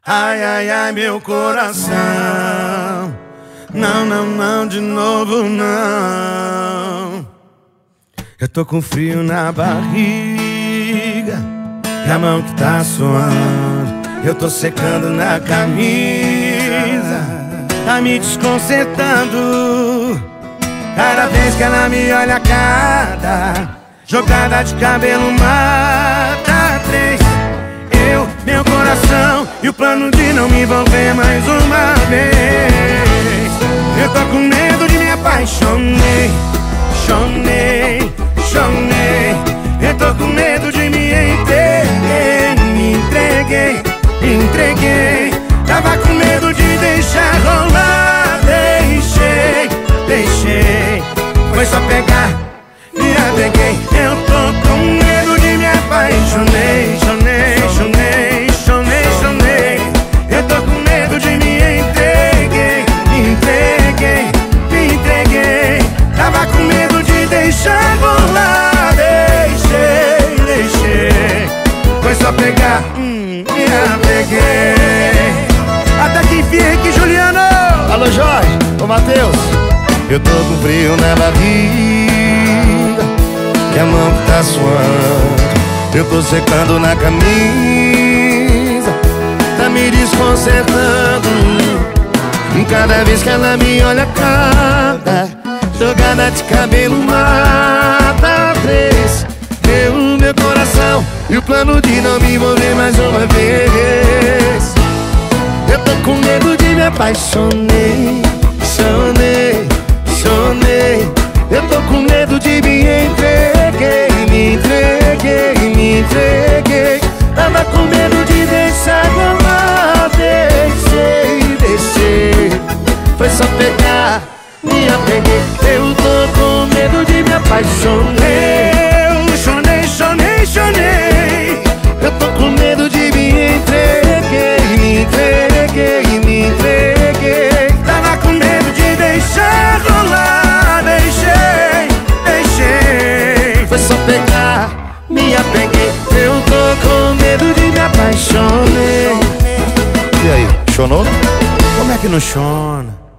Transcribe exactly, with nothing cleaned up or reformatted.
Ai, ai, ai, meu coração. Não, não, não, de novo não. Eu tô com frio na barriga e a mão que tá suando. Eu tô secando na camisa, tá me desconcertando. Cada vez que ela me olha, cada jogada de cabelo mata três. Eu, meu coração e o plano de não me envolver mais uma vez. Eu tô com medo de me apaixonei, chonei, chonei. Eu tô com medo de me entreguei, me entreguei, me entreguei. Tava com medo de deixar rolar, deixei, deixei. Foi só pegar, me apeguei. Eu tô com medo de me apaixonei, chonei, chonei, chonei, chonei. Eu tô com medo de me entreguei, me entreguei, me entreguei. Tava com medo de deixar rolar, deixei, deixei. Foi só pegar, hum, me apeguei. Até que enfim, aqui, Juliano. Alô, Jorge, ô Matheus. Eu tô com frio na barriga e a mão que tá suando. Eu tô secando na camisa, tá me desconcertando. E cada vez que ela me olha, cada jogada de cabelo mata três. Eu, meu coração e o plano de não me envolver mais uma vez. Eu tô com medo de me apaixonei, chonei, chonei. Eu tô com medo de me entreguei, me entreguei, me entreguei. Tava com medo de deixar rolar, deixei, deixei. Foi só pegar, me apeguei. Eu tô com medo de me apaixonei. Eu chonei, chonei, chonei. Eu tô com medo de me entreguei, me entreguei, me entreguei. Tava com medo de deixar rolar, deixei, deixei. Foi só pegar, me apeguei. Eu tô com medo de me apaixonei. E aí, chonou? Como é que não chona?